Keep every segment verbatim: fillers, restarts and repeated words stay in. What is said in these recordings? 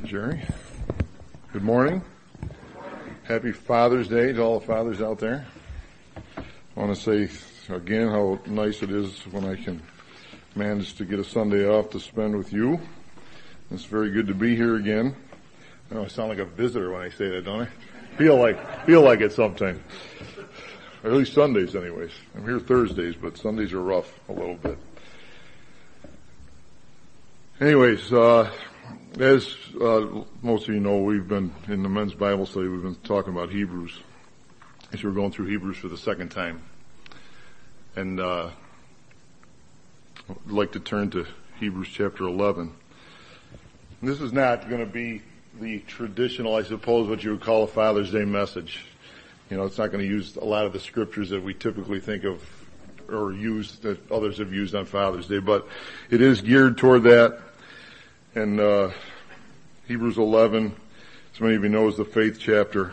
Jerry. Good morning. Happy Father's Day to all the fathers out there. I want to say again how nice it is when I can manage to get a Sunday off to spend with you. It's very good to be here again. I know I sound like a visitor when I say that, don't I? Feel like, feel like it sometimes. Or at least Sundays anyways. I'm here Thursdays, but Sundays are rough a little bit. Anyways, uh, as uh, most of you know, we've been in the men's Bible study, we've been talking about Hebrews. As we're going through Hebrews for the second time. And uh, I'd like to turn to Hebrews chapter eleven. And this is not going to be the traditional, I suppose, what you would call a Father's Day message. You know, it's not going to use a lot of the scriptures that we typically think of or use that others have used on Father's Day, but it is geared toward that. And uh Hebrews eleven, as many of you know, is the faith chapter.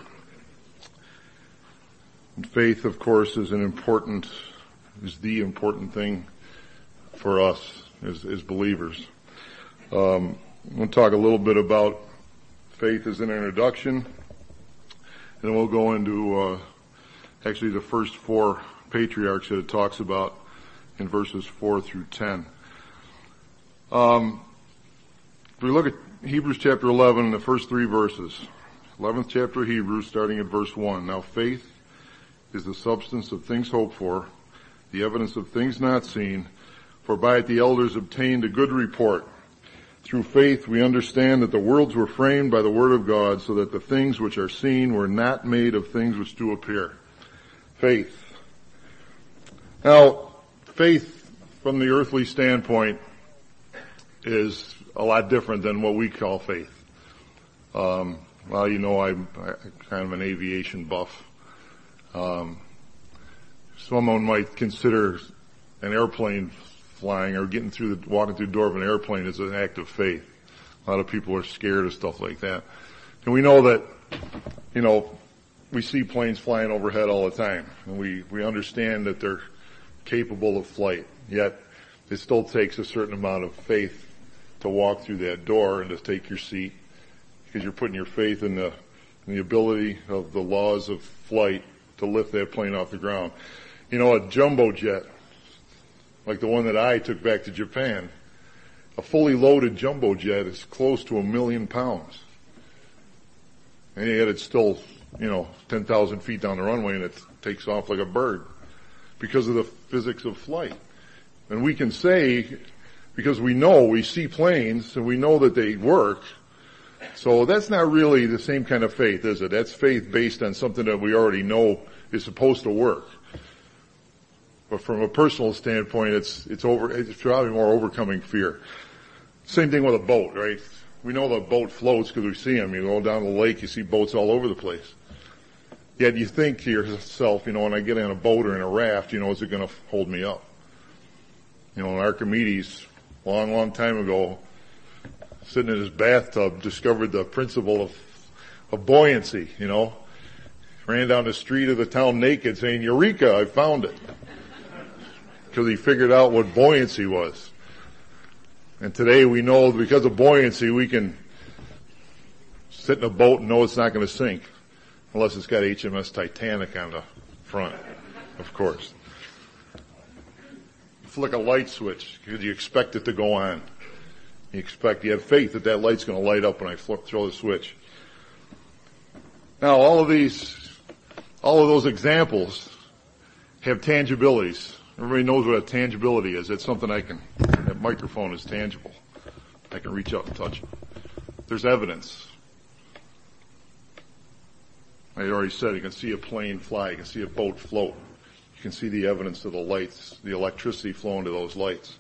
And faith, of course, is an important, is the important thing for us as, as believers. Um, I'm going to talk a little bit about faith as an introduction, and then we'll go into uh actually the first four patriarchs that it talks about in verses four through ten. Um, if we look at Hebrews chapter eleven, the first three verses. eleventh chapter of Hebrews, starting at verse one. Now faith is the substance of things hoped for, the evidence of things not seen, for by it the elders obtained a good report. Through faith we understand that the worlds were framed by the word of God, so that the things which are seen were not made of things which do appear. Faith. Now, faith from the earthly standpoint is a lot different than what we call faith. Um, well, you know, I'm, I'm kind of an aviation buff. Um, someone might consider an airplane flying or getting through the, walking through the door of an airplane as an act of faith. A lot of people are scared of stuff like that. And we know that, you know, we see planes flying overhead all the time. And we, we understand that they're capable of flight. Yet, it still takes a certain amount of faith to walk through that door and to take your seat, because you're putting your faith in the, in the ability of the laws of flight to lift that plane off the ground. You know, a jumbo jet, like the one that I took back to Japan, a fully loaded jumbo jet is close to a million pounds. And yet it's still, you know, ten thousand feet down the runway and it takes off like a bird because of the physics of flight. And we can say, because we know, we see planes and we know that they work. So that's not really the same kind of faith, is it? That's faith based on something that we already know is supposed to work. But from a personal standpoint, it's, it's over, it's probably more overcoming fear. Same thing with a boat, right? We know the boat floats because we see them. You go down the lake, you see boats all over the place. Yet you think to yourself, you know, when I get in a boat or in a raft, you know, is it going to hold me up? You know, Archimedes, long, long time ago, sitting in his bathtub, discovered the principle of, of buoyancy, you know. Ran down the street of the town naked saying, "Eureka, I found it." Because he figured out what buoyancy was. And today we know because of buoyancy we can sit in a boat and know it's not going to sink. Unless it's got H M S Titanic on the front, of course. Flick a light switch because you expect it to go on. You expect, you have faith that that light's going to light up when I flip, throw the switch. Now, all of these, all of those examples have tangibilities. Everybody knows what a tangibility is. It's something I can, that microphone is tangible. I can reach out and touch it. There's evidence. I already said you can see a plane fly, you can see a boat float. You can see the evidence of the lights, the electricity flowing to those lights.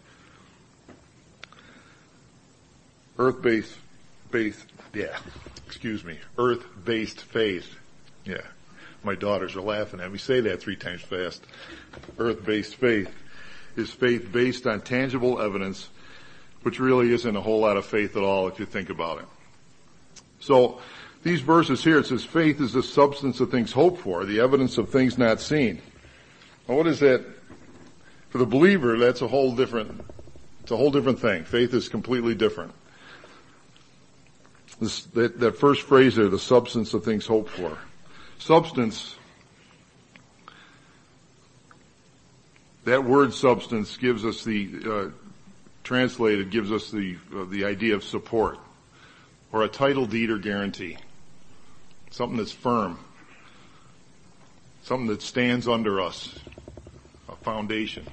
Earth-based, based, yeah, excuse me, earth-based faith. Yeah, my daughters are laughing at me. Say that three times fast. Earth-based faith is faith based on tangible evidence, which really isn't a whole lot of faith at all if you think about it. So, these verses here, it says faith is the substance of things hoped for, the evidence of things not seen. Now what is that? For the believer, that's a whole different, it's a whole different thing. Faith is completely different. This, that, that first phrase there, the substance of things hoped for. Substance, that word substance gives us the, uh, translated gives us the, uh, the idea of support, or a title deed or guarantee. Something that's firm. Something that stands under us. A foundation.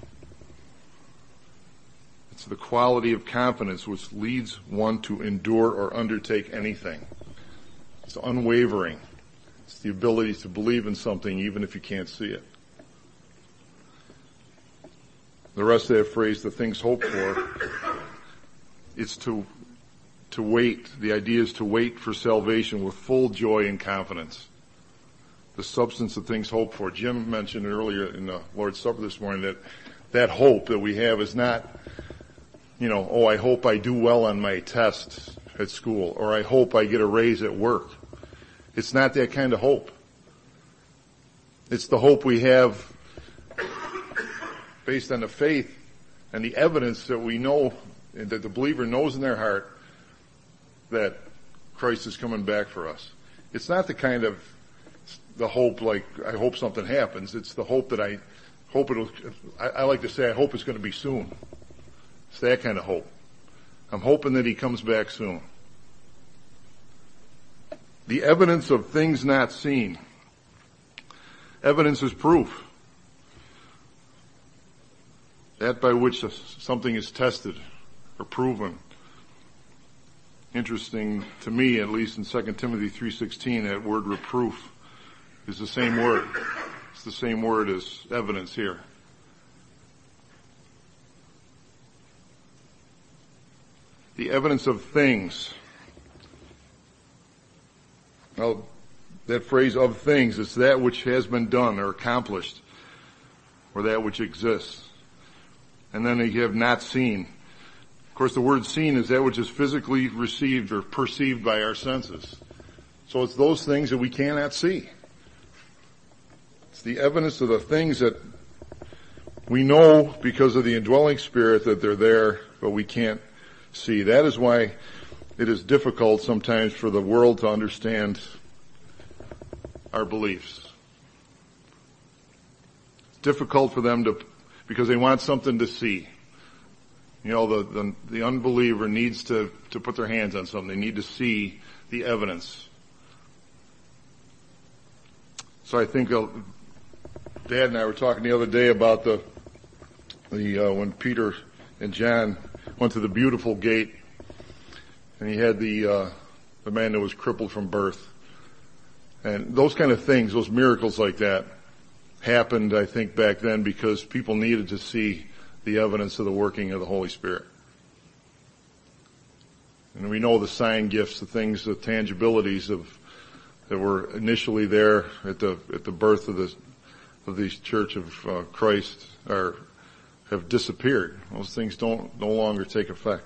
It's the quality of confidence which leads one to endure or undertake anything. It's unwavering. It's the ability to believe in something even if you can't see it. The rest of that phrase, the things hoped for, it's to, to wait. The idea is to wait for salvation with full joy and confidence. The substance of things hoped for. Jim mentioned earlier in the Lord's Supper this morning that that hope that we have is not, you know, oh, I hope I do well on my test at school, or I hope I get a raise at work. It's not that kind of hope. It's the hope we have based on the faith and the evidence that we know, and that the believer knows in their heart that Christ is coming back for us. It's not the kind of the hope like, I hope something happens. It's the hope that I hope it'll, I, I like to say I hope it's going to be soon. It's that kind of hope. I'm hoping that he comes back soon. The evidence of things not seen. Evidence is proof. That by which something is tested or proven. Interesting to me, at least in Second Timothy three sixteen, that word reproof is the same word. It's the same word as evidence here. The evidence of things. Now, that phrase of things is that which has been done or accomplished, or that which exists. And then you have not seen. Of course, the word seen is that which is physically received or perceived by our senses. So it's those things that we cannot see. It's the evidence of the things that we know because of the indwelling Spirit that they're there, but we can't see. That is why it is difficult sometimes for the world to understand our beliefs. It's difficult for them to, because they want something to see. You know, the, the, the unbeliever needs to, to put their hands on something. They need to see the evidence. So I think uh, Dad and I were talking the other day about the, the, uh, when Peter and John went to the beautiful gate, and he had the, uh, the man that was crippled from birth. And those kind of things, those miracles like that, happened, I think, back then because people needed to see the evidence of the working of the Holy Spirit. And we know the sign gifts, the things, the tangibilities of, that were initially there at the, at the birth of the, of the Church of uh, Christ are, have disappeared. Those things don't, no longer take effect.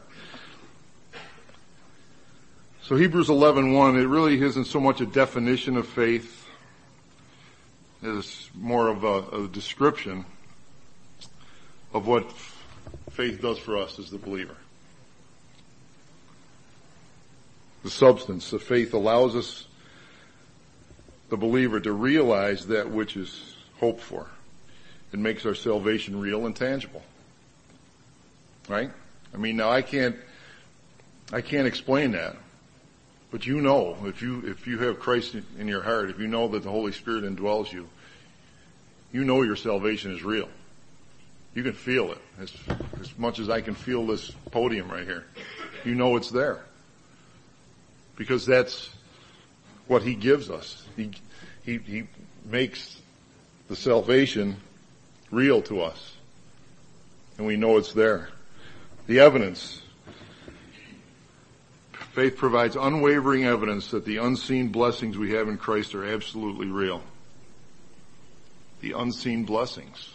So Hebrews eleven one, it really isn't so much a definition of faith. It's more of a, a description of what faith does for us as the believer. The substance of faith allows us, the believer, to realize that which is hoped for. It makes our salvation real and tangible. Right? I mean, now I can't, I can't explain that. But you know, if you, if you have Christ in your heart, if you know that the Holy Spirit indwells you, you know your salvation is real. You can feel it as, as much as I can feel this podium right here. You know it's there. Because that's what He gives us. He, He, He makes the salvation real to us. And we know it's there. The evidence. Faith provides unwavering evidence that the unseen blessings we have in Christ are absolutely real. The unseen blessings.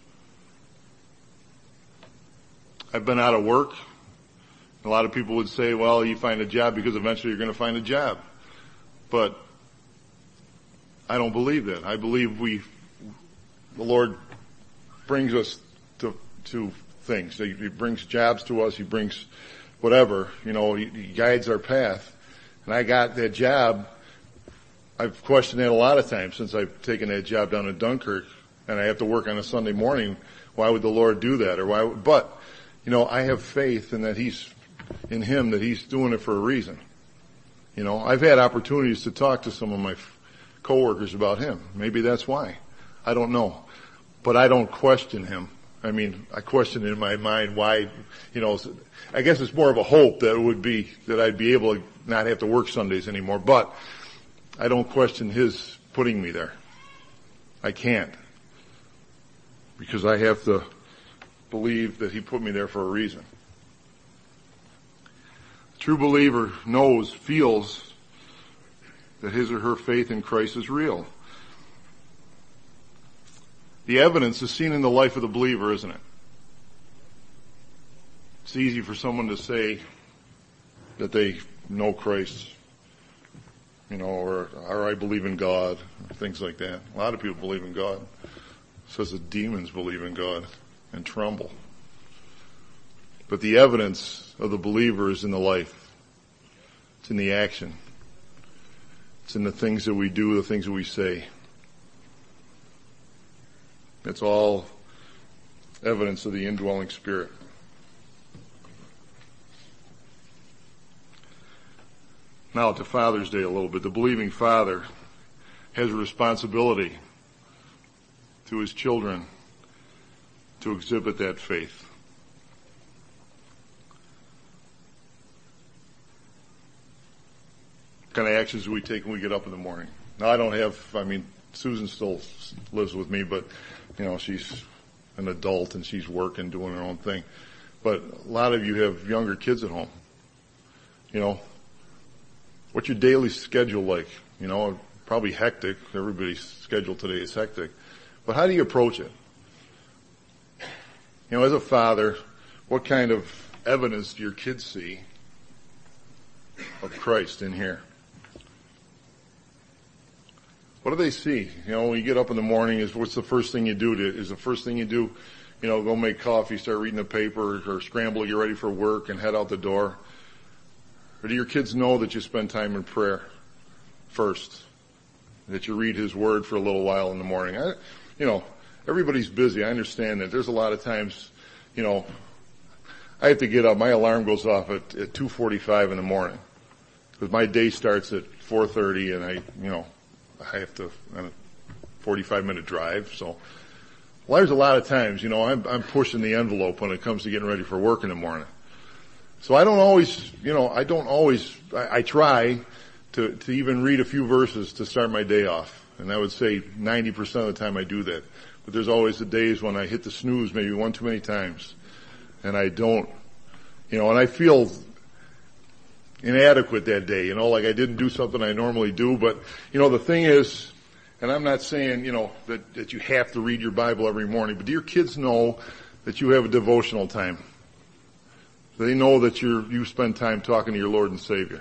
I've been out of work. A lot of people would say, well, you find a job because eventually you're going to find a job. But I don't believe that. I believe we, the Lord brings us to, to things. He brings jobs to us. He brings whatever, you know, he, he guides our path. and I got that job, I've questioned that a lot of times since I've taken that job down in Dunkirk, and I have to work on a Sunday morning. Why would the Lord do that? Or why? Would, but you know, I have faith in that He's in Him, that He's doing it for a reason. You know, I've had opportunities to talk to some of my coworkers about Him. Maybe that's why. I don't know, but I don't question Him. I mean, I question in my mind why. You know, I guess it's more of a hope that it would be that I'd be able to not have to work Sundays anymore. But I don't question His putting me there. I can't. Because I have to believe that He put me there for a reason. A true believer knows, feels that his or her faith in Christ is real. The evidence is seen in the life of the believer, isn't it? It's easy for someone to say that they know Christ, you know, or, or I believe in God, things like that. A lot of people believe in God. It says that demons believe in God and tremble. But the evidence of the believer is in the life. It's in the action. It's in the things that we do, the things that we say. It's all evidence of the indwelling Spirit. Now to Father's Day a little bit. The believing father has a responsibility to his children to exhibit that faith. What kind of actions do we take when we get up in the morning? Now I don't have, I mean, Susan still lives with me, but, you know, she's an adult and she's working, doing her own thing. But a lot of you have younger kids at home. You know, what's your daily schedule like? You know, probably hectic. Everybody's schedule today is hectic. But how do you approach it? You know, as a father, what kind of evidence do your kids see of Christ in here? What do they see? You know, when you get up in the morning, is what's the first thing you do? To, is the first thing you do, you know, go make coffee, start reading the paper, or scramble, get ready for work, and head out the door? Or do your kids know that you spend time in prayer first? That you read His Word for a little while in the morning? I, you know, everybody's busy. I understand that. There's a lot of times, you know, I have to get up. My alarm goes off at, at two forty-five in the morning. Because my day starts at four thirty and I, you know, I have to, on a forty-five minute drive. So, well, there's a lot of times, you know, I'm, I'm pushing the envelope when it comes to getting ready for work in the morning. So I don't always, you know, I don't always, I, I try to, to even read a few verses to start my day off. And I would say ninety percent of the time I do that. But there's always the days when I hit the snooze maybe one too many times. And I don't, you know, and I feel inadequate that day, you know, like I didn't do something I normally do. But, you know, the thing is, and I'm not saying, you know, that, that you have to read your Bible every morning, but do your kids know that you have a devotional time? Do they know that you're, you spend time talking to your Lord and Savior?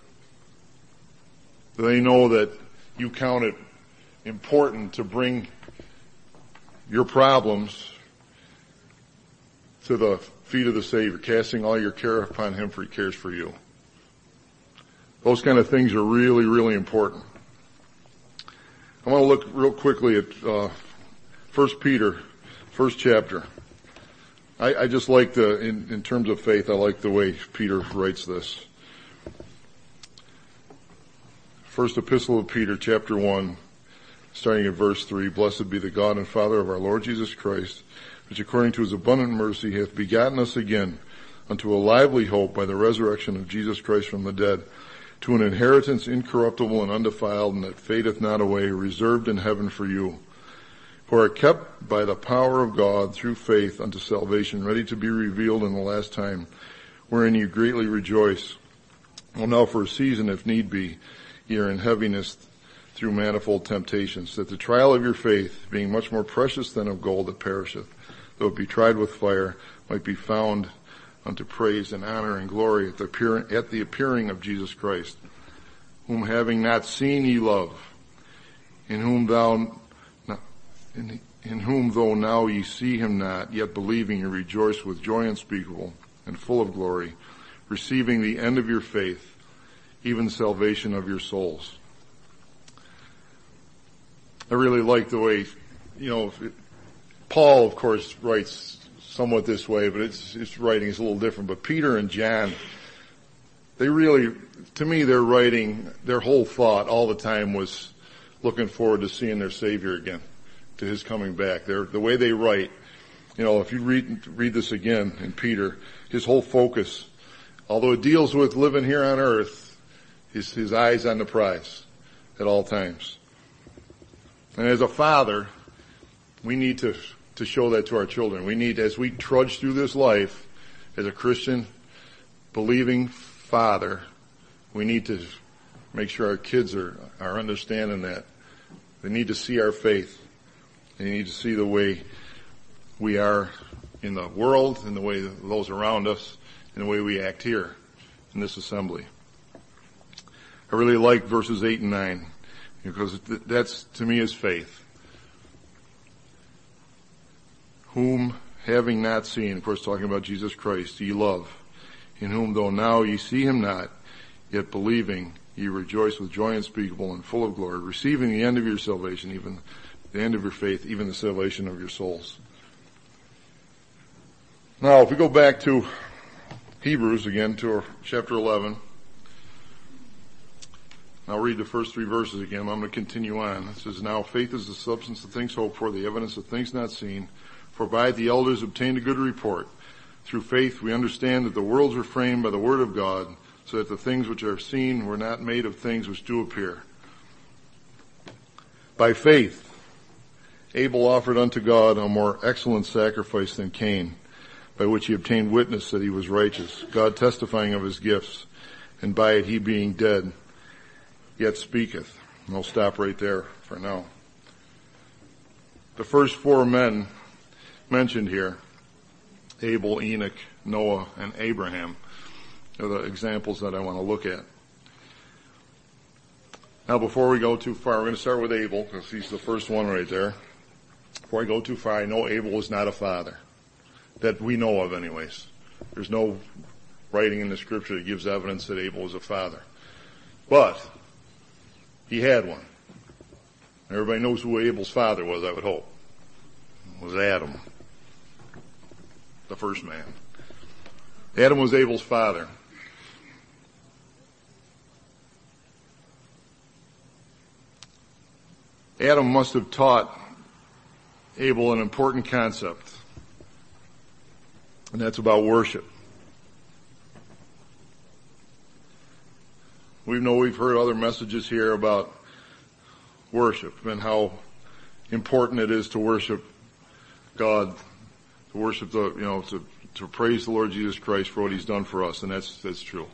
Do they know that you count it important to bring your problems to the feet of the Savior, casting all your care upon Him, for He cares for you? Those kind of things are really, really important. I want to look real quickly at uh, First Peter, first chapter. I, I just like the, in, in terms of faith, I like the way Peter writes this. First Epistle of Peter, chapter one, starting at verse three. Blessed be the God and Father of our Lord Jesus Christ, which according to His abundant mercy hath begotten us again unto a lively hope by the resurrection of Jesus Christ from the dead, to an inheritance incorruptible and undefiled, and that fadeth not away, reserved in heaven for you, who are kept by the power of God through faith unto salvation, ready to be revealed in the last time, wherein you greatly rejoice. Well, now for a season, if need be, ye are in heaviness through manifold temptations, that the trial of your faith, being much more precious than of gold that perisheth, though it be tried with fire, might be found unto praise and honor and glory at the appearing, at the appearing of Jesus Christ, whom having not seen ye love, in whom thou, in, in whom though now ye see Him not, yet believing you rejoice with joy unspeakable and full of glory, receiving the end of your faith, even salvation of your souls. I really like the way, you know, it, Paul, of course, writes somewhat this way, but it's, his writing is a little different. But Peter and John, they really, to me, their writing, their whole thought all the time was looking forward to seeing their Savior again, to his coming back. They're, the way they write, you know, if you read, read this again in Peter, his whole focus, although it deals with living here on earth, his, his eyes on the prize at all times. And as a father, we need to, to show that to our children. We need, as we trudge through this life, as a Christian, believing father, we need to make sure our kids are, are understanding that. They need to see our faith. They need to see the way we are in the world and the way those around us and the way we act here in this assembly. I really like verses eight and nine because that's, to me, is faith. Whom, having not seen, of course talking about Jesus Christ, ye love, in whom though now ye see him not, yet believing ye rejoice with joy unspeakable and full of glory, receiving the end of your salvation, even the end of your faith, even the salvation of your souls. Now, if we go back to Hebrews again, to chapter eleven, I'll read the first three verses again. I'm going to continue on. It says, now faith is the substance of things hoped for, the evidence of things not seen. For by it the elders obtained a good report. Through faith we understand that the worlds were framed by the word of God, so that the things which are seen were not made of things which do appear. By faith Abel offered unto God a more excellent sacrifice than Cain, by which he obtained witness that he was righteous, God testifying of his gifts, and by it he being dead yet speaketh. And I'll stop right there for now. The first four men mentioned here, Abel, Enoch, Noah, and Abraham, are the examples that I want to look at. Now, before we go too far, we're going to start with Abel, because he's the first one right there. Before I go too far, I know Abel was not a father, that we know of anyways. There's no writing in the scripture that gives evidence that Abel was a father. But he had one. Everybody knows who Abel's father was, I would hope. It was Adam, the first man. Adam was Abel's father. Adam must have taught Abel an important concept, and that's about worship. We know we've heard other messages here about worship and how important it is to worship God, to worship the, you know, to, to praise the Lord Jesus Christ for what he's done for us, and that's, that's true.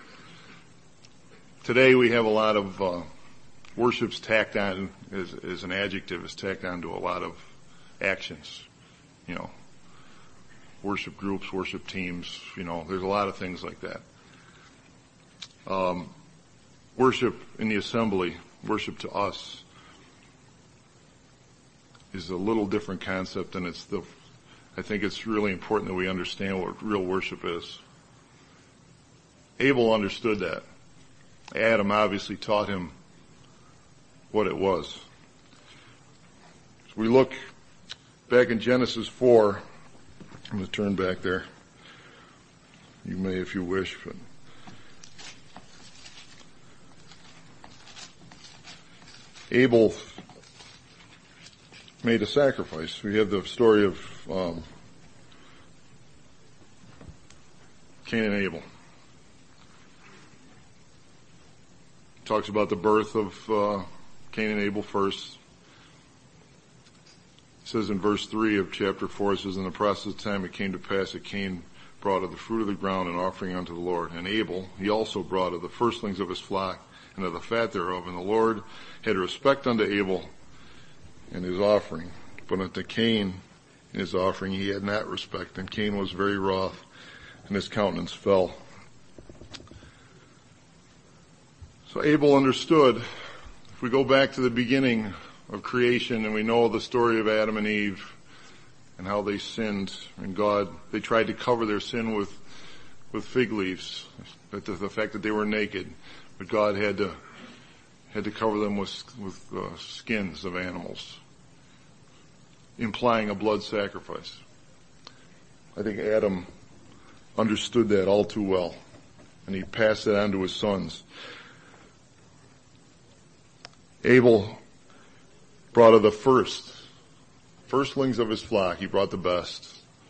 Today we have a lot of, uh, worship's tacked on as, as an adjective, is tacked on to a lot of actions, you know, worship groups, worship teams, you know, there's a lot of things like that. Um, worship in the assembly, worship to us, is a little different concept, and it's the, I think it's really important that we understand what real worship is. Abel understood that. Adam obviously taught him what it was. So we look back in Genesis four. I'm going to turn back there. You may if you wish, but Abel made a sacrifice. We have the story of um, Cain and Abel. It talks about the birth of uh, Cain and Abel first. It says in verse three of chapter four, it says, in the process of time it came to pass that Cain brought of the fruit of the ground an offering unto the Lord. And Abel, he also brought of the firstlings of his flock and of the fat thereof. And the Lord had respect unto Abel and his offering, but unto Cain and his offering he had not respect. And Cain was very wroth, and his countenance fell. So Abel understood. If we go back to the beginning of creation and we know the story of Adam and Eve and how they sinned, and God, they tried to cover their sin with, with fig leaves, the, the fact that they were naked. but God had to had to cover them with with uh, skins of animals, implying a blood sacrifice. I think Adam understood that all too well, and he passed it on to his sons. Abel brought of the first, firstlings of his flock, he brought the best.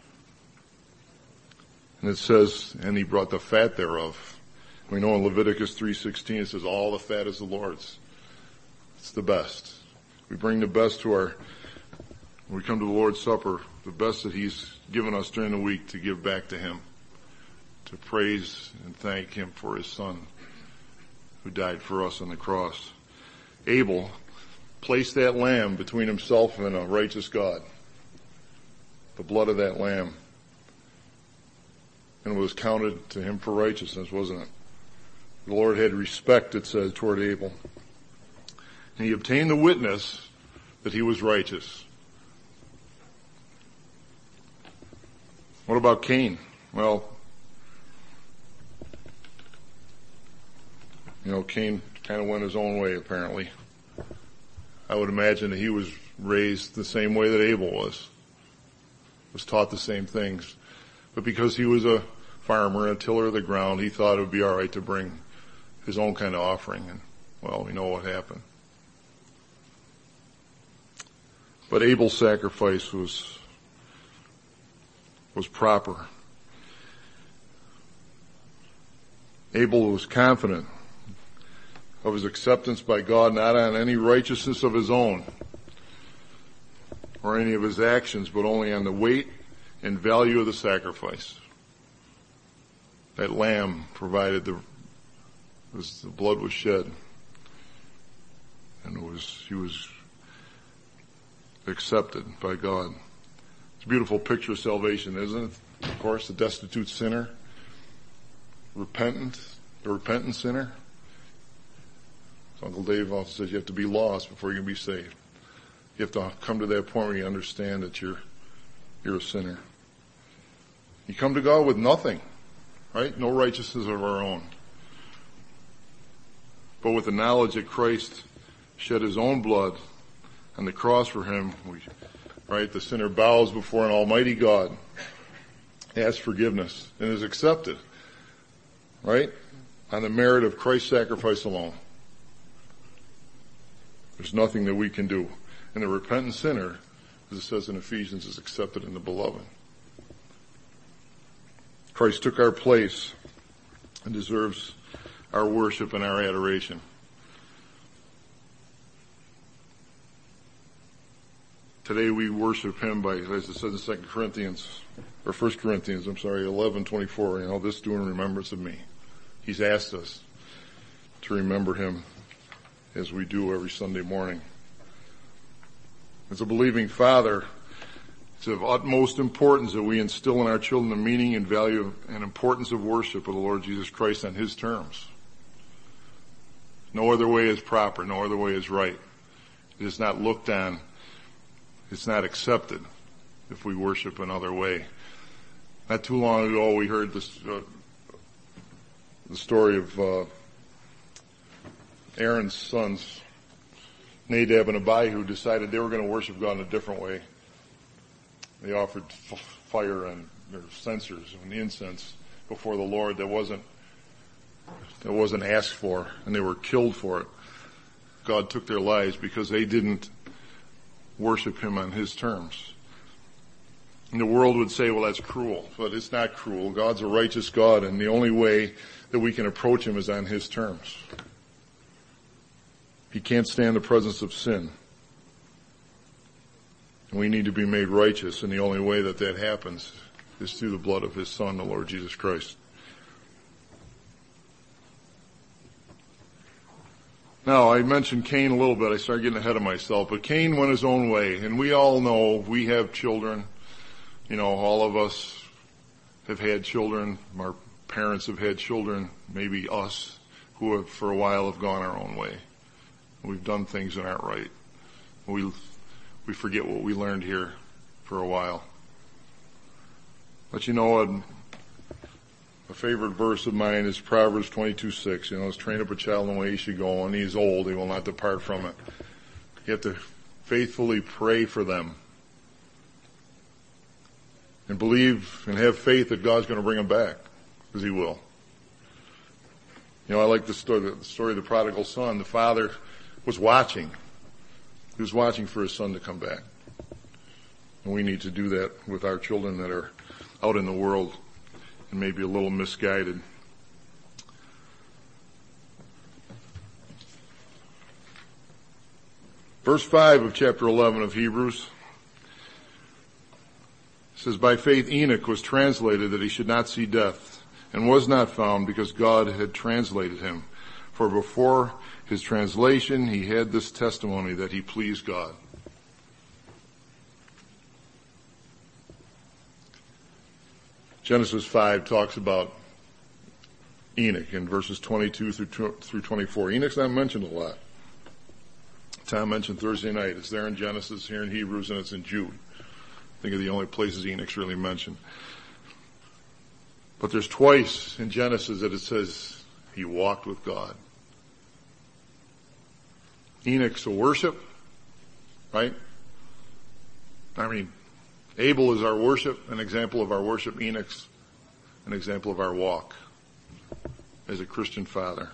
And it says, and he brought the fat thereof. We know in Leviticus three sixteen it says, all the fat is the Lord's. It's the best. We bring the best to our, when we come to the Lord's Supper, the best that he's given us during the week to give back to him, to praise and thank him for his son who died for us on the cross. Abel placed that lamb between himself and a righteous God, the blood of that lamb, and it was counted to him for righteousness, wasn't it? The Lord had respect, it says, toward Abel. And he obtained the witness that he was righteous. What about Cain? Well, you know, Cain kind of went his own way, apparently. I would imagine that he was raised the same way that Abel was. Was taught the same things. But because he was a farmer, a tiller of the ground, he thought it would be all right to bring his own kind of offering. And, well, we know what happened. But Abel's sacrifice was, was proper. Abel was confident of his acceptance by God, not on any righteousness of his own or any of his actions, but only on the weight and value of the sacrifice. That lamb provided the, was, the blood was shed, and it was, he was accepted by God. It's a beautiful picture of salvation, isn't it? Of course, the destitute sinner, repentant, the repentant sinner. Uncle Dave also says you have to be lost before you can be saved. You have to come to that point where you understand that you're, you're a sinner. You come to God with nothing, right? No righteousness of our own. But with the knowledge that Christ shed his own blood on the cross for him, we, right? The sinner bows before an almighty God, asks forgiveness, and is accepted, right? On the merit of Christ's sacrifice alone. There's nothing that we can do. And the repentant sinner, as it says in Ephesians, is accepted in the beloved. Christ took our place and deserves our worship and our adoration. Today we worship him by, as it says in Second Corinthians, or First Corinthians, I'm sorry, eleven twenty-four, you know, this do in remembrance of me. He's asked us to remember him as we do every Sunday morning. As a believing father, it's of utmost importance that we instill in our children the meaning and value and importance of worship of the Lord Jesus Christ on his terms. No other way is proper. No other way is right. It is not looked on. It's not accepted if we worship another way. Not too long ago we heard this, uh, the story of uh, Aaron's sons, Nadab and Abihu, decided they were going to worship God in a different way. They offered f- fire and their censers and incense before the Lord that wasn't that wasn't asked for, and they were killed for it. God took their lives because they didn't worship him on his terms. And the world would say, well, that's cruel, but it's not cruel. God's a righteous God, and the only way that we can approach him is on his terms. He can't stand the presence of sin. And we need to be made righteous, and the only way that that happens is through the blood of his Son, the Lord Jesus Christ. Now, I mentioned Cain a little bit. I started getting ahead of myself, but Cain went his own way, and we all know we have children. You know, all of us have had children. Our parents have had children, maybe us, who have for a while have gone our own way. We've done things that aren't right. We we forget what we learned here for a while. But you know, a favorite verse of mine is Proverbs twenty-two six. You know, let's train up a child in the way he should go, and he's old, he will not depart from it. You have to faithfully pray for them. And believe and have faith that God's going to bring them back, because he will. You know, I like the story, the story of the prodigal son. The father was watching. He was watching for his son to come back. And we need to do that with our children that are out in the world and maybe a little misguided. Verse five of chapter eleven of Hebrews says, by faith Enoch was translated that he should not see death, and was not found because God had translated him. For before his translation he had this testimony that he pleased God. Genesis five talks about Enoch in verses twenty-two through twenty-four. Enoch's not mentioned a lot. Tom mentioned Thursday night. It's there in Genesis, here in Hebrews, and it's in Jude. I think of the only places Enoch's really mentioned. But there's twice in Genesis that it says he walked with God. Enoch's a worship, right? I mean, Abel is our worship, an example of our worship. Enoch's an example of our walk as a Christian father.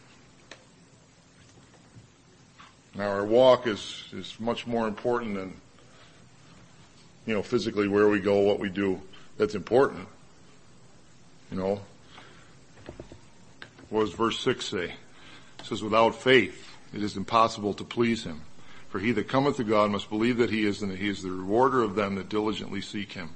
Now our walk is, is much more important than, you know, physically where we go, what we do. That's important. You know, what does verse six say? It says, without faith it is impossible to please him. For he that cometh to God must believe that he is, and that he is the rewarder of them that diligently seek him.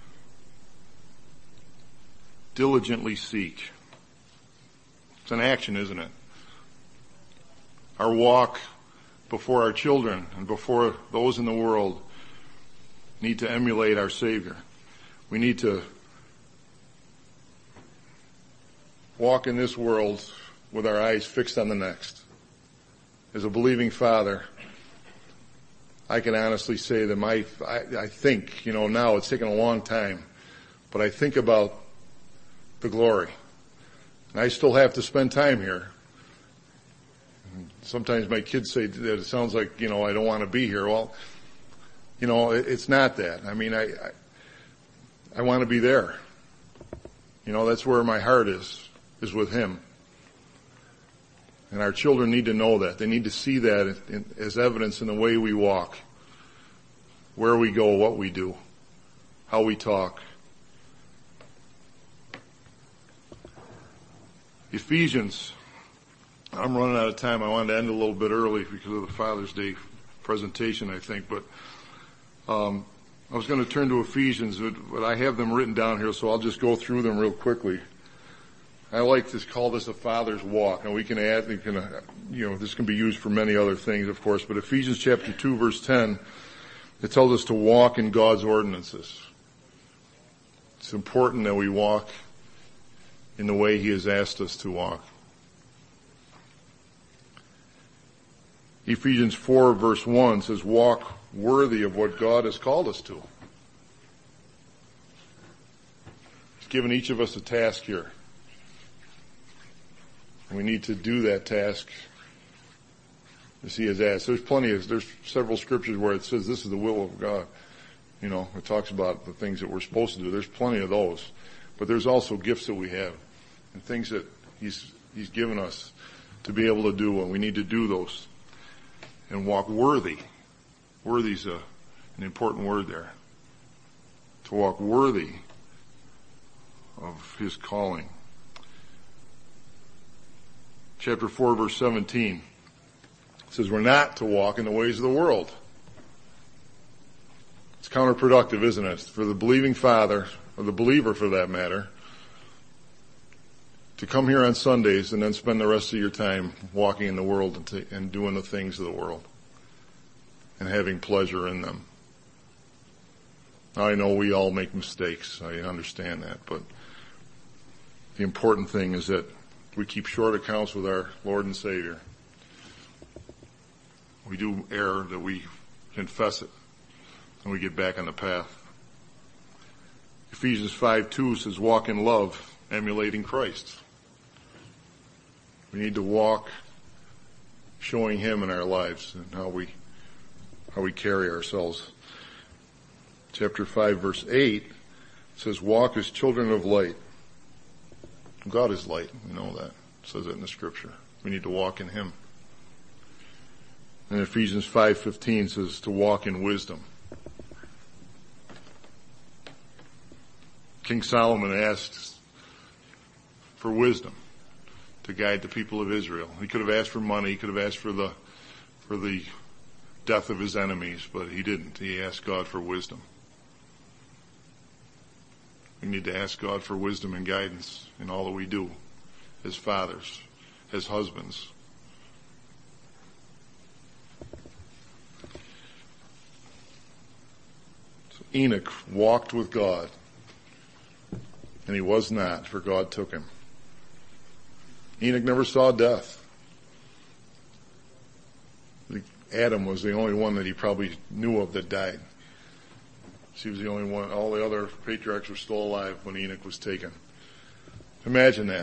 Diligently seek. It's an action, isn't it? Our walk before our children and before those in the world need to emulate our Savior. We need to walk in this world with our eyes fixed on the next. As a believing father, I can honestly say that my, I, I think, you know, now it's taken a long time, but I think about the glory. And I still have to spend time here. Sometimes my kids say that it sounds like, you know, I don't want to be here. Well, you know, it, it's not that. I mean, I, I, I want to be there. You know, that's where my heart is, is with him. And our children need to know that. They need to see that in, as evidence in the way we walk, where we go, what we do, how we talk. Ephesians. I'm running out of time. I wanted to end a little bit early because of the Father's Day presentation, I think. But um, I was going to turn to Ephesians, but, but I have them written down here, so I'll just go through them real quickly. I like to call this a father's walk, and we can add, we can, uh, you know, this can be used for many other things, of course. But Ephesians chapter two, verse ten, it tells us to walk in God's ordinances. It's important that we walk in the way He has asked us to walk. Ephesians four, verse one says, walk worthy of what God has called us to. He's given each of us a task here. We need to do that task as He has asked. There's plenty of, there's several scriptures where it says this is the will of God. You know, it talks about the things that we're supposed to do. There's plenty of those. But there's also gifts that we have and things that He's, He's given us to be able to do, and we need to do those and walk worthy. Worthy's a, an important word there. To walk worthy of His calling. Chapter four, verse seventeen says we're not to walk in the ways of the world. It's counterproductive, isn't it? For the believing father, or the believer for that matter, to come here on Sundays and then spend the rest of your time walking in the world and, t- and doing the things of the world and having pleasure in them. Now, I know we all make mistakes. I understand that. But the important thing is that we keep short accounts with our Lord and Savior. We do err, that we confess it, and we get back on the path. Ephesians five two says, walk in love emulating Christ. We need to walk showing him in our lives and how we how we carry ourselves. Chapter five, verse eight says, walk as children of light. God is light. We know that. It says it in the scripture. We need to walk in him. And Ephesians five fifteen says to walk in wisdom. King Solomon asked for wisdom to guide the people of Israel. He could have asked for money. He could have asked for the, for the death of his enemies, but he didn't. He asked God for wisdom. We need to ask God for wisdom and guidance in all that we do as fathers, as husbands. So Enoch walked with God, and he was not, for God took him. Enoch never saw death. Adam was the only one that he probably knew of that died. She was the only one. All the other patriarchs were still alive when Enoch was taken. Imagine that.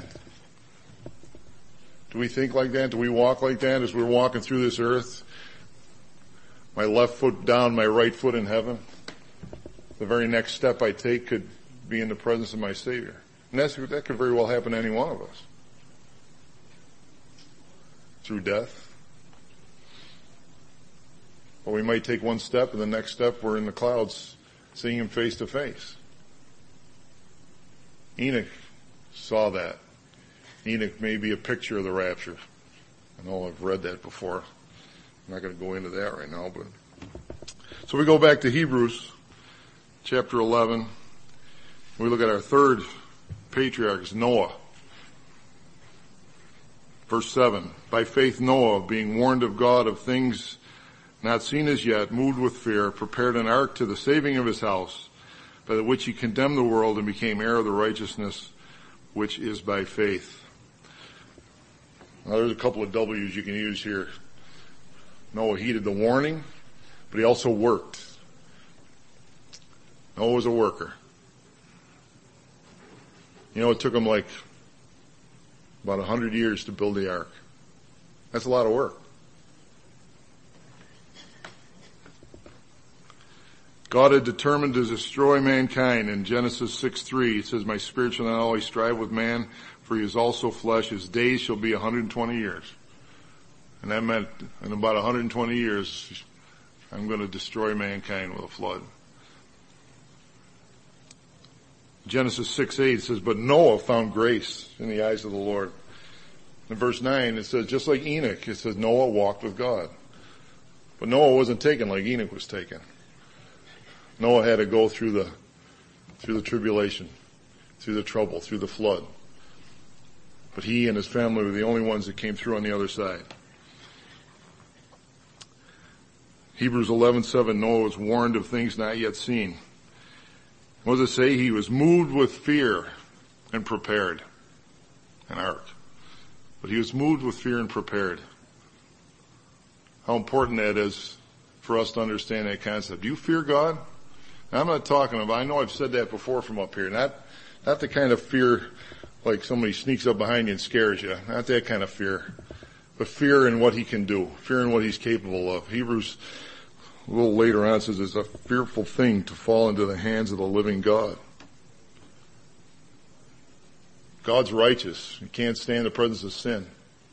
Do we think like that? Do we walk like that as we're walking through this earth? My left foot down, my right foot in heaven. The very next step I take could be in the presence of my Savior. And that's, that could very well happen to any one of us. Through death. Or we might take one step, and the next step we're in the clouds seeing him face to face. Enoch saw that. Enoch may be a picture of the rapture. I know I've read that before. I'm not going to go into that right now, but. So we go back to Hebrews chapter eleven. We look at our third patriarch, is Noah. Verse seven, by faith Noah, being warned of God of things not seen as yet, moved with fear, prepared an ark to the saving of his house, by the which he condemned the world and became heir of the righteousness which is by faith. Now there's a couple of W's you can use here. Noah heeded the warning, but he also worked. Noah was a worker. You know, it took him like about a hundred years to build the ark. That's a lot of work. God had determined to destroy mankind. In Genesis six three, it says, my spirit shall not always strive with man, for he is also flesh. His days shall be one hundred twenty years. And that meant in about one hundred twenty years, I'm going to destroy mankind with a flood. Genesis six eight says, but Noah found grace in the eyes of the Lord. In verse nine, it says, just like Enoch, it says Noah walked with God. But Noah wasn't taken like Enoch was taken. Noah had to go through the, through the tribulation, through the trouble, through the flood. But he and his family were the only ones that came through on the other side. Hebrews eleven seven, Noah was warned of things not yet seen. What does it say? He was moved with fear and prepared an ark. But he was moved with fear and prepared. How important that is for us to understand that concept. Do you fear God? Now, I'm not talking about, I know I've said that before from up here. Not, not the kind of fear like somebody sneaks up behind you and scares you. Not that kind of fear. But fear in what he can do. Fear in what he's capable of. Hebrews a little later on says it's a fearful thing to fall into the hands of the living God. God's righteous. He can't stand the presence of sin.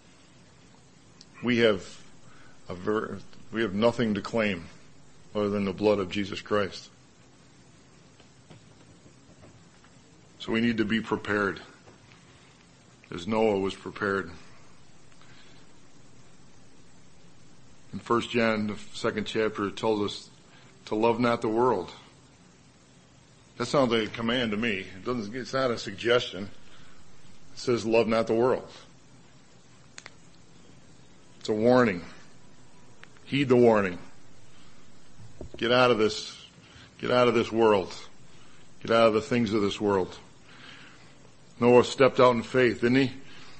We have a ver- we have nothing to claim other than the blood of Jesus Christ. So we need to be prepared, as Noah was prepared. In First John, the second chapter, it tells us to love not the world. That sounds like a command to me. It doesn't, it's not a suggestion. It says love not the world. It's a warning. Heed the warning. Get out of this, get out of this world. Get out of the things of this world. Noah stepped out in faith, didn't he?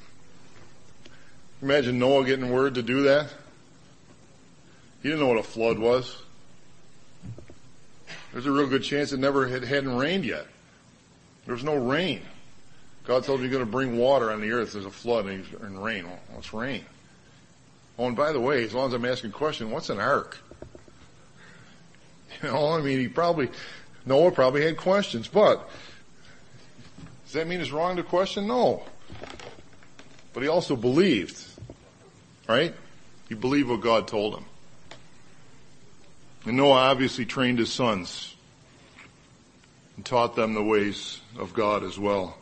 Imagine Noah getting word to do that. He didn't know what a flood was. There's a real good chance it never had, hadn't rained yet. There was no rain. God told him you're going to bring water on the earth. There's a flood and, and rain. Well, it's rain. Oh, and by the way, as long as I'm asking a question, what's an ark? You know, I mean, he probably, Noah probably had questions, but does that mean it's wrong to question? No. But he also believed, right? He believed what God told him. And Noah obviously trained his sons and taught them the ways of God as well.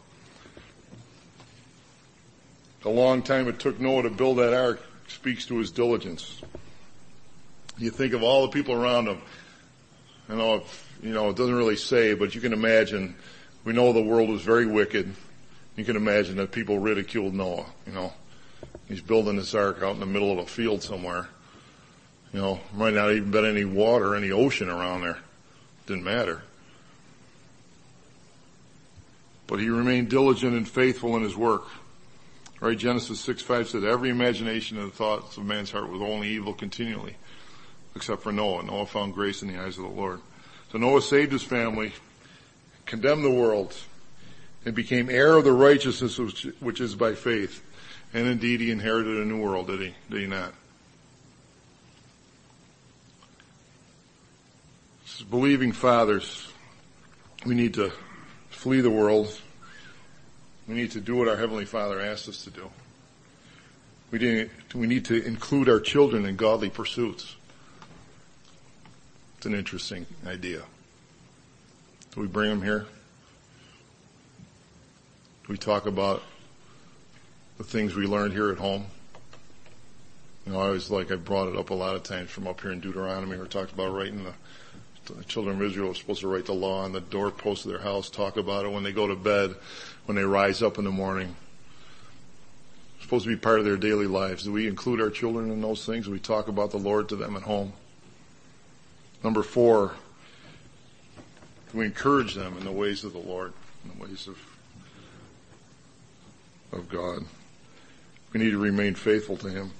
The long time it took Noah to build that ark speaks to his diligence. You think of all the people around him. I know, if, you know, it doesn't really say, but you can imagine, we know the world was very wicked. You can imagine that people ridiculed Noah, you know. He's building this ark out in the middle of a field somewhere. You know, might not even been any water, any ocean around there. Didn't matter. But he remained diligent and faithful in his work. Right? Genesis six five said, every imagination and the thoughts of man's heart was only evil continually, except for Noah. Noah found grace in the eyes of the Lord. So Noah saved his family, condemned the world, and became heir of the righteousness which, which is by faith. And indeed he inherited a new world, did he? Did he not? As believing fathers, we need to flee the world. We need to do what our Heavenly Father asks us to do. We, didn't, we need to include our children in godly pursuits. It's an interesting idea. Do we bring them here? Do we talk about the things we learned here at home? You know, I always like, I brought it up a lot of times from up here in Deuteronomy. We talked about writing the, the children of Israel are supposed to write the law on the doorpost of their house, talk about it when they go to bed, when they rise up in the morning. It's supposed to be part of their daily lives. Do we include our children in those things? Do we talk about the Lord to them at home? Number four, do we encourage them in the ways of the Lord, in the ways of, of God? We need to remain faithful to Him.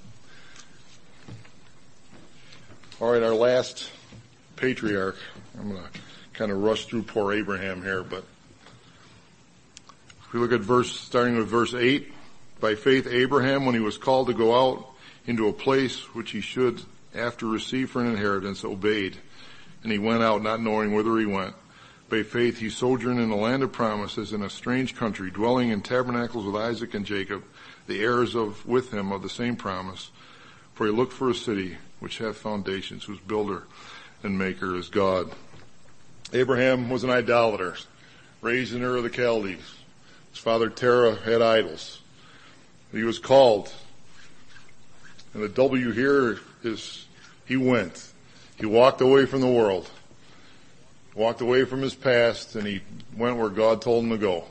All right, our last patriarch. I'm going to kind of rush through poor Abraham here, but if we look at verse, starting with verse eight, by faith Abraham, when he was called to go out into a place which he should after receive for an inheritance, obeyed. And he went out not knowing whither he went. By faith he sojourned in the land of promises in a strange country, dwelling in tabernacles with Isaac and Jacob, the heirs of with him of the same promise. For he looked for a city which hath foundations, whose builder and maker is God. Abraham was an idolater, raised in Ur of the Chaldees. His father Terah had idols. He was called. And the W here is he went. He walked away from the world. Walked away from his past, and he went where God told him to go.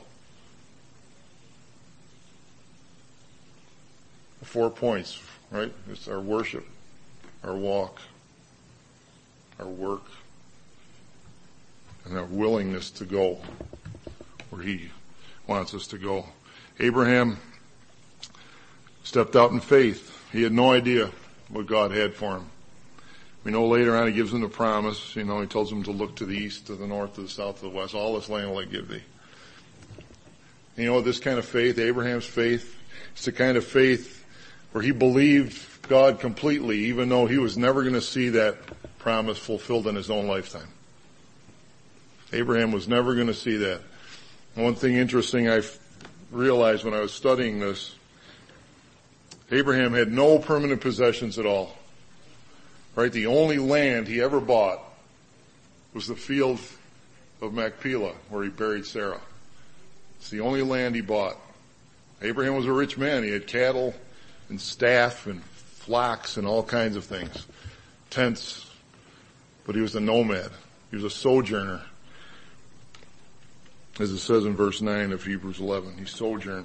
Four points, right? It's our worship, our walk, our work, and our willingness to go where He wants us to go. Abraham stepped out in faith. He had no idea what God had for him. We know later on He gives him the promise. You know, He tells him to look to the east, to the north, to the south, to the west. All this land will I give thee. You know, this kind of faith, Abraham's faith, it's the kind of faith where he believed God completely, even though he was never going to see that promise fulfilled in his own lifetime. Abraham was never going to see that. One thing interesting I realized when I was studying this, Abraham had no permanent possessions at all. Right? The only land he ever bought was the field of Machpelah, where he buried Sarah. It's the only land he bought. Abraham was a rich man. He had cattle and staff and flocks and all kinds of things. Tents. But he was a nomad. He was a sojourner. As it says in verse nine of Hebrews eleven, he sojourned.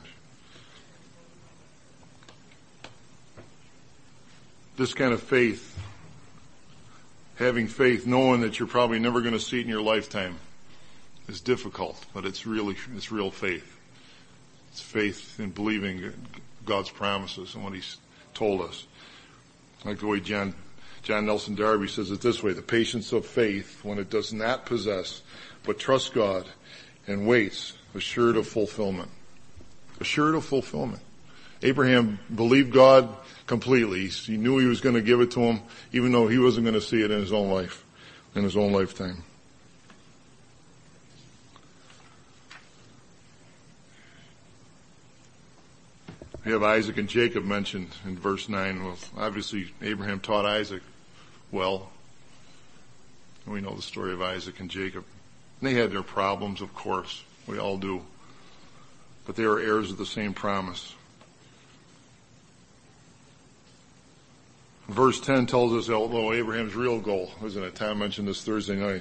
This kind of faith, having faith knowing that you're probably never going to see it in your lifetime, is difficult, but it's really, it's real faith. It's faith in believing God's promises and what He's told us. Like the way John, John Nelson Darby says it this way, the patience of faith when it does not possess, but trusts God and waits, assured of fulfillment. assured of fulfillment. Abraham believed God completely. He knew he was going to give it to him, even though he wasn't going to see it in his own life, in his own lifetime. We have Isaac and Jacob mentioned in verse nine. Well, obviously Abraham taught Isaac well. And we know the story of Isaac and Jacob. And they had their problems, of course. We all do. But they were heirs of the same promise. Verse ten tells us, although Abraham's real goal, wasn't it? Tom mentioned this Thursday night.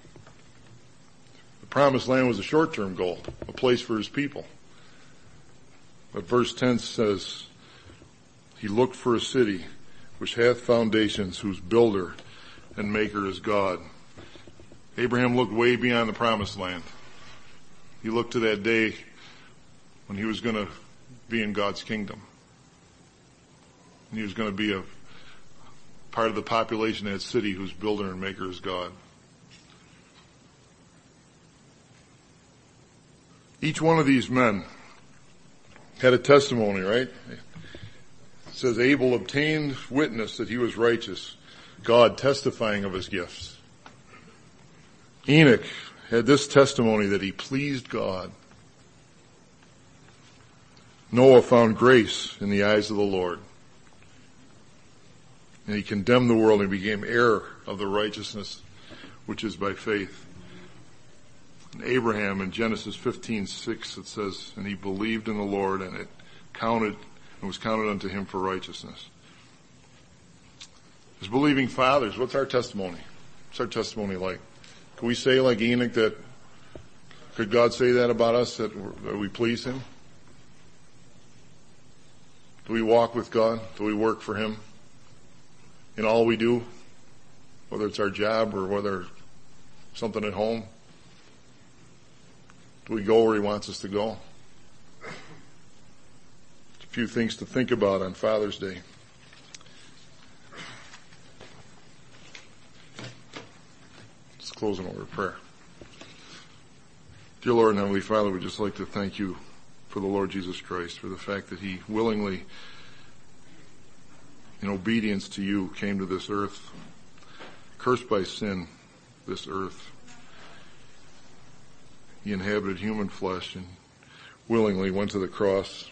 The promised land was a short-term goal, a place for his people. But verse ten says, he looked for a city which hath foundations, whose builder and maker is God. Abraham looked way beyond the promised land. He looked to that day when he was going to be in God's kingdom. And he was going to be a part of the population of that city whose builder and maker is God. Each one of these men had a testimony, right? It says Abel obtained witness that he was righteous, God testifying of his gifts. Enoch had this testimony that he pleased God. Noah found grace in the eyes of the Lord. And he condemned the world and became heir of the righteousness which is by faith. And Abraham in Genesis fifteen six, it says, and he believed in the Lord, and it counted and was counted unto him for righteousness. As believing fathers, what's our testimony? What's our testimony like? Can we say like Enoch that, could God say that about us, that, that we please him? Do we walk with God? Do we work for him in all we do? Whether it's our job or whether something at home? Do we go where he wants us to go? A few things to think about on Father's Day. Let's close in order of prayer. Dear Lord and Heavenly Father, we'd just like to thank you for the Lord Jesus Christ, for the fact that he willingly, in obedience to you, came to this earth, cursed by sin, this earth. He inhabited human flesh and willingly went to the cross,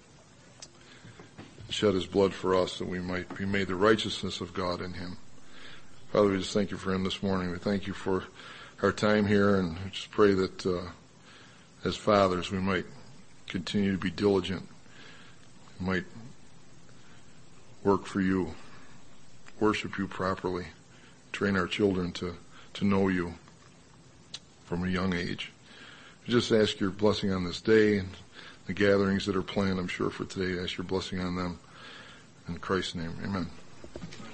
shed his blood for us that we might be made the righteousness of God in him. Father, we just thank you for him this morning. We thank you for our time here, and we just pray that uh, as fathers we might continue to be diligent, we might work for you, worship you properly, train our children to, to know you from a young age. We just ask your blessing on this day and the gatherings that are planned, I'm sure, for today. Ask your blessing on them. In Christ's name, amen.